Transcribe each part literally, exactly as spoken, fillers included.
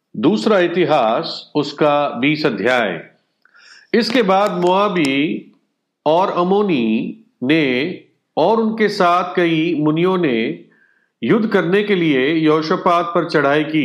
दूसरा इतिहास उसका बीस अध्याय। इसके बाद मोआबी और अमोनी ने और उनके साथ कई मुनियों ने युद्ध करने के लिए यहोशापात पर चढ़ाई की।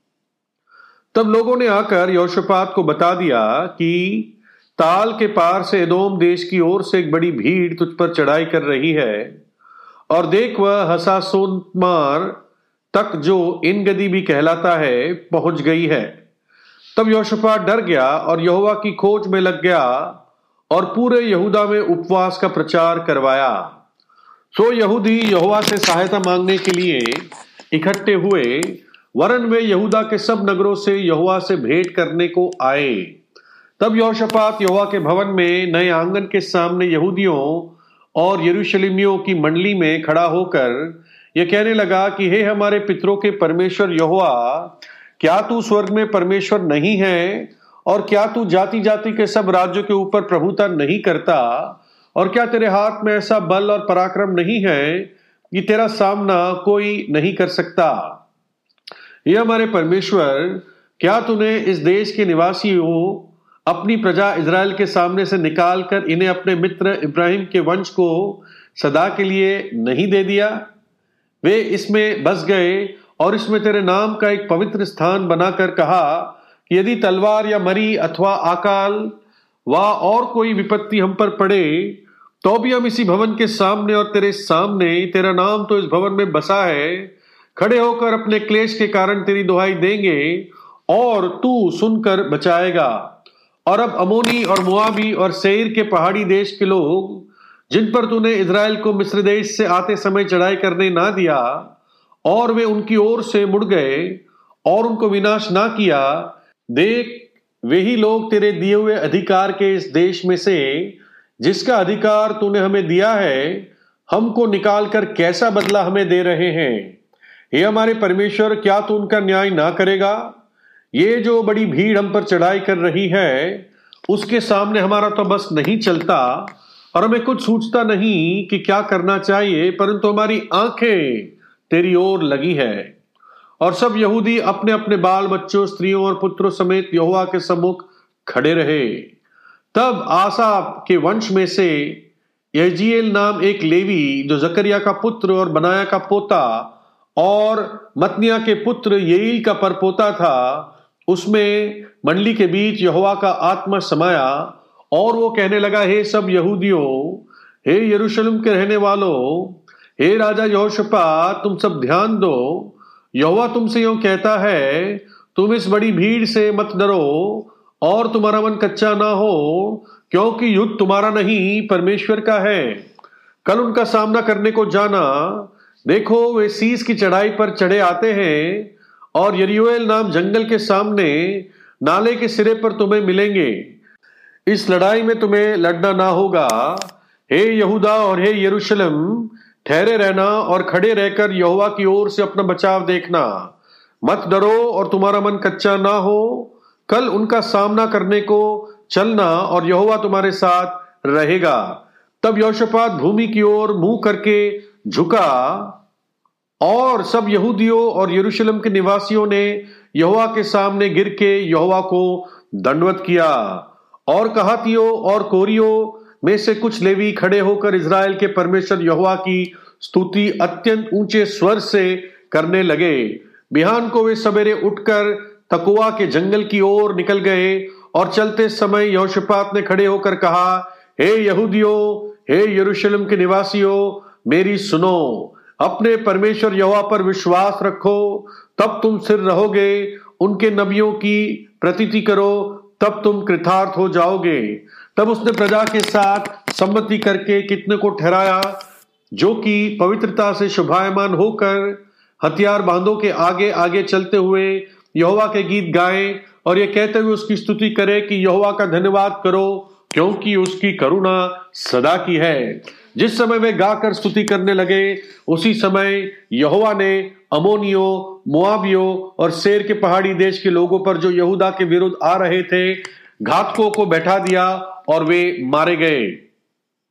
तब लोगों ने आकर यहोशापात को बता दिया कि ताल के पार से एदोम देश की ओर से एक बड़ी भीड़ तुझ पर चढ़ाई कर रही है, और देख वह हसासोनमार तक, जो इन गदी भी कहलाता है, पहुंच गई है। तब यहोशापात डर गया और यहोवा की खोज में लग गया और पूरे यहूदा में उपवास का प्रचार करवाया। सो यहूदी यहोवा से सहायता मांगने के लिए इकट्ठे हुए, वरन वे यहूदा के सब नगरों से यहोवा से भेंट करने को आए। तब यहोशापात यहोवा के भवन में नए आंगन के सामने यहूदियों और यरूशलेमियों की मंडली में खड़ा होकर यह कहने लगा कि हे हमारे पितरों के परमेश्वर यहोवा, क्या तू स्वर्ग में परमेश्वर नहीं है? और क्या तू जाति जाति के सब राज्यों के ऊपर प्रभुता नहीं करता? और क्या तेरे हाथ में ऐसा बल और पराक्रम नहीं है कि तेरा सामना कोई नहीं कर सकता? ये हमारे परमेश्वर, क्या तूने इस देश के निवासियों, अपनी प्रजा इज़राइल के सामने से निकाल कर इन्हें अपने मित्र इब्राहिम के वंश को सदा के लिए नहीं दे दिया? वे इसमें बस गए और इसमें तेरे नाम का एक पवित्र स्थान बनाकर कहा कि यदि तलवार या मरी अथवा अकाल व और कोई विपत्ति हम पर पड़े, तो भी हम इसी भवन के सामने और तेरे सामने, तेरा नाम तो इस भवन में बसा है, खड़े होकर अपने क्लेश के कारण तेरी दुहाई देंगे और तू सुनकर बचाएगा। और अब अमोनी और मोआबी और सेईर के पहाड़ी देश के लोग, जिन पर तूने इज़राइल को मिस्र देश से आते समय चढ़ाई करने ना दिया, और वे उनकी ओर से मुड़ गए और उनको विनाश ना किया, देख वे ही लोग तेरे दिए हुए अधिकार के इस देश में से, जिसका अधिकार तूने हमें दिया है, हमको निकाल कर कैसा बदला हमें दे रहे हैं। हे हमारे परमेश्वर, क्या तू उनका न्याय ना करेगा? ये जो बड़ी भीड़ हम पर चढ़ाई कर रही है, उसके सामने हमारा तो बस नहीं चलता और हमें कुछ सूझता नहीं कि क्या करना चाहिए, परंतु हमारी आंखें तेरी ओर लगी है। और सब यहूदी अपने अपने बाल बच्चों, स्त्रियों और पुत्रों समेत यहोवा के सम्मुख खड़े रहे। तब आसा के वंश में से यहजीएल नाम एक लेवी, जो जकरिया का पुत्र और बनाया का पोता और मत्निया के पुत्र येईल का परपोता था, उसमें मंडली के बीच यहोवा का आत्मा समाया और वो कहने लगा, हे सब यहूदियों, हे यरूशलेम के रहने वालों, हे राजा यहोशापात, तुम सब ध्यान दो। यहोवा तुमसे यूं कहता है, तुम इस बड़ी भीड़ से मत डरो और तुम्हारा मन कच्चा ना हो, क्योंकि युद्ध तुम्हारा नहीं परमेश्वर का है। कल उनका सामना करने को जाना। देखो, वे सीस की चढ़ाई पर चढ़े आते हैं और यरीओएल नाम जंगल के सामने नाले के सिरे पर तुम्हें मिलेंगे। इस लड़ाई में तुम्हें लड़ना ना होगा। हे यहूदा और हे यरूशलेम, ठहरे रहना और खड़े रहकर यहोवा की ओर से अपना बचाव देखना। मत डरो और तुम्हारा मन कच्चा ना हो। कल उनका सामना करने को चलना और यहोवा तुम्हारे साथ रहेगा। तब यहोशापात भूमि की ओर मुंह करके झुका और सब यहूदियों और यरूशलेम के निवासियों ने यहोवा के सामने गिर के यहोवा को दंडवत किया। और कहातियों और कोरियों में से कुछ लेवी खड़े होकर इज़राइल के परमेश्वर यहोवा की स्तुति अत्यंत ऊंचे स्वर से करने लगे। बिहान को वे सवेरे उठकर तकोआ के जंगल की ओर निकल गए और चलते समय यहोशापात ने खड़े होकर कहा, हे यहूदियों, हे यरूशलेम के निवासियों, मेरी सुनो। अपने परमेश्वर यहोवा पर विश्वास रखो, तब तुम स्थिर रहोगे। उनके नबियों की प्रतीति करो, तब तुम कृतार्थ हो जाओगे। तब उसने प्रजा के साथ सम्मति करके कितने को ठहराया, जो कि पवित्रता से शोभायमान होकर हथियार बांधों के आगे आगे चलते हुए यहोवा के गीत गाएं और ये कहते हुए उसकी स्तुति करे कि यहोवा का धन्यवाद करो, क्योंकि उसकी करुणा सदा की है। जिस समय वे गाकर स्तुति करने लगे, उसी समय यहोवा ने अमोनियों, मोआबियों और सेर के पहाड़ी देश के लोगों पर, जो यहूदा के विरुद्ध आ रहे थे, घातकों को बैठा दिया और वे मारे गए।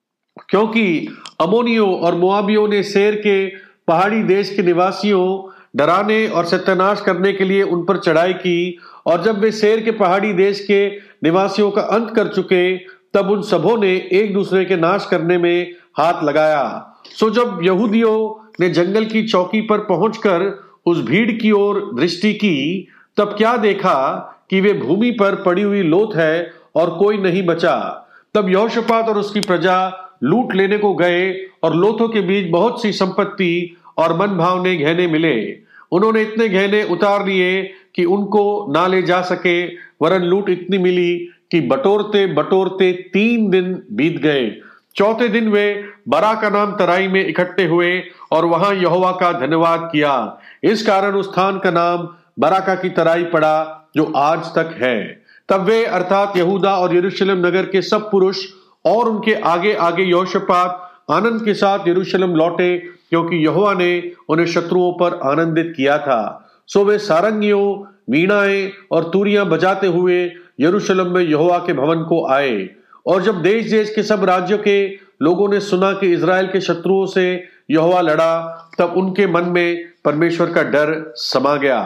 क्योंकि अमोनियों और मोआबियों ने सेर के पहाड़ी देश के निवासियों डराने और सत्यानाश करने के लिए उन पर चढ़ाई की, और जब वे सेर के पहाड़ी देश के निवासियों का अंत कर चुके, तब उन सबों ने एक दूसरे के नाश करने में हाथ लगाया। सो जब यहूदियों ने जंगल की चौकी पर पहुंचकर उस भीड़ की ओर दृष्टि की, तब क्या देखा कि वे भूमि पर पड़ी हुई लोथ है और कोई नहीं बचा। तब यहोशापात और उसकी प्रजा लूट लेने को गए, और लोथों के बीच बहुत सी संपत्ति और मन भावने गहने मिले। उन्होंने इतने गहने उतार लिए कि उनको ना ले जा सके, वरन लूट इतनी मिली कि बटोरते बटोरते तीन दिन बीत गए। चौथे दिन वे बरा का नाम तराई में इकट्ठे हुए और वहां यहोवा का धन्यवाद किया। इस कारण उस स्थान का नाम बराका की तराई पड़ा, जो आज तक है। तब वे अर्थात यहूदा और यरूशलेम नगर के सब पुरुष और उनके आगे आगे यहोशापात आनंद के साथ यरूशलेम लौटे, क्योंकि यहोवा ने उन्हें शत्रुओं पर आनंदित किया था। सो वे सारंगियों, वीणाएं और तूरियां बजाते हुए यरूशलेम में यहोवा के भवन को आए। और जब देश देश के सब राज्यों के लोगों ने सुना कि इजराइल के शत्रुओं से यहोवा लड़ा, तब उनके मन में परमेश्वर का डर समा गया,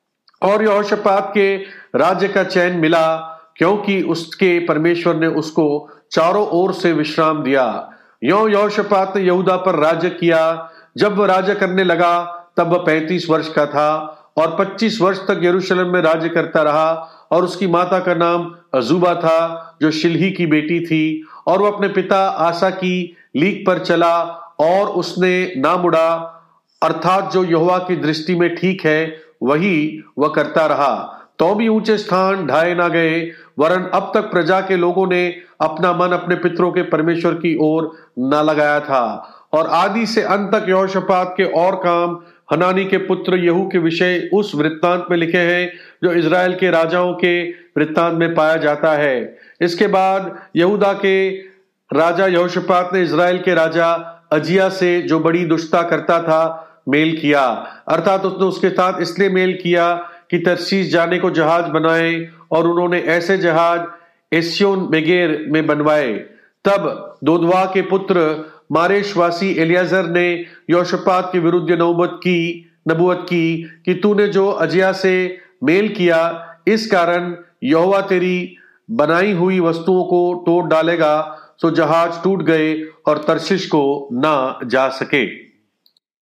और यहोशापात के राज्य का चैन मिला, क्योंकि उसके परमेश्वर ने उसको चारों ओर से विश्राम दिया। यों यहोशापात ने यहूदा पर राज्य किया। जब वह राज्य करने लगा, तब वह पैंतीस वर्ष का था, और पच्चीस वर्ष तक यरूशलेम में राज्य करता रहा। और उसकी माता का नाम अजूबा था, जो शिल्ही की बेटी थी। और वह अपने पिता आसा की लीक पर चला, और उसने ना मुड़ा, अर्थात जो यहोवा की दृष्टि में ठीक है वही वह करता रहा। तो भी ऊंचे स्थान ढाए ना गए, वरन अब तक प्रजा के लोगों ने अपना मन अपने पितरों के परमेश्वर की ओर न लगाया था। और आदि से अंत तक यहोशापात के और काम हनानी के पुत्र यहू के विषय उस वृत्तांत में लिखे हैं, जो इजराइल के राजाओं के वृत्तांत में पाया जाता है। इसके बाद यहूदा के राजा यहोशापात ने इजराइल के राजा अजिया से, जो बड़ी दुष्टता करता था, मेल किया। अर्थात उसने उसके साथ इसलिए मेल किया कि तरसीस जाने को जहाज बनाए, और उन्होंने ऐसे जहाज एस्योन मेगेर में बनवाए। तब दोदवा के पुत्र मारेशवासी एलियाजर ने यहोशापात के विरुद्ध नबूवत की नबूवत की कि तूने जो अजिया से मेल किया, इस कारण यहोवा तेरी बनाई हुई वस्तुओं को तोड़ डालेगा। सो जहाज टूट गए और तरशीश को ना जा सके।